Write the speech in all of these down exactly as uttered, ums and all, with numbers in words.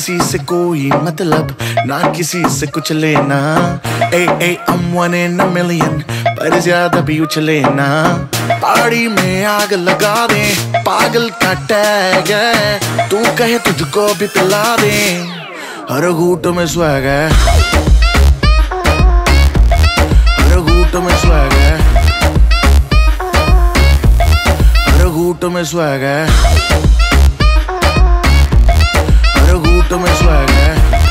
किसी से कोई मतलब, ना किसी से कुछ लेना। ए ए I'm one in a million, पर ज्यादा भी उछले ना। पार्टी में आग लगा दे, पागल का टैग है, तू कहे तुझको भी पिला दे, हर घूंट में स्वैग है, हर घूंट में स्वैग है, हर घूंट में स्वैग है, हर घूंट में स्वैग है।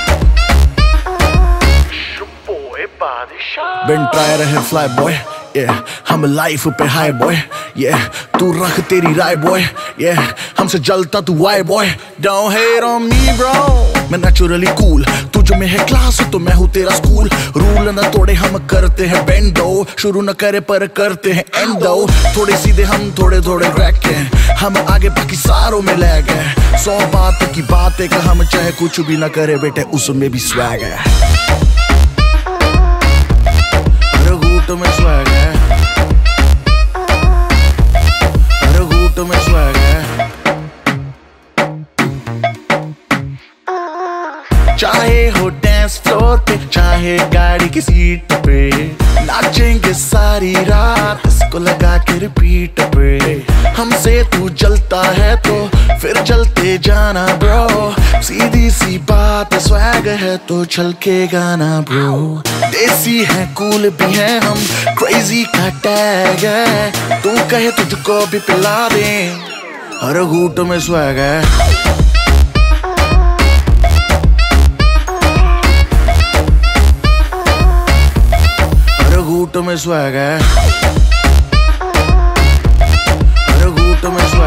बिन ट्राई रहे फ्लाई बॉय, yeah, हम लाइफ पे हाई बॉय, yeah, तू रख तेरी राय बॉय, yeah, हमसे जलता तू why boy, don't hate on me bro, मैं नेचुरली कूल, तुझ में है क्लास तो मैं हूँ तेरा स्कूल, रूल न तोड़े हम करते हैं बेंडो, शुरू न करे पर करते हैं एंडो, थोड़े सीधे हम थोड़े थोड़े क्रैक हैं, हम आगे बाकी सारों में लैग है, सौ बात की बात है कि हम चाहे कुछ भी न करे बेटे उसमें भी स्वैग है, में स्वैग है, हर घूंट में स्वैग है। चाहे हो डांस फ्लोर पे, चाहे गाड़ी की सीट पे, नाचेंगे सारी रात इसको लगा के रिपीट पे, हमसे तू जलता है तो फिर जलते जाना ब्रो, सीधी सी बात स्वैग है तो छलकेगा ना ब्रो, देसी है कूल भी है हम, क्रेजी का टैग है, तू कहे तुझको भी पिला दे, हर घूंट में स्वैग है, हर घूंट में स्वैग है, हर घूंट में स्वैग है।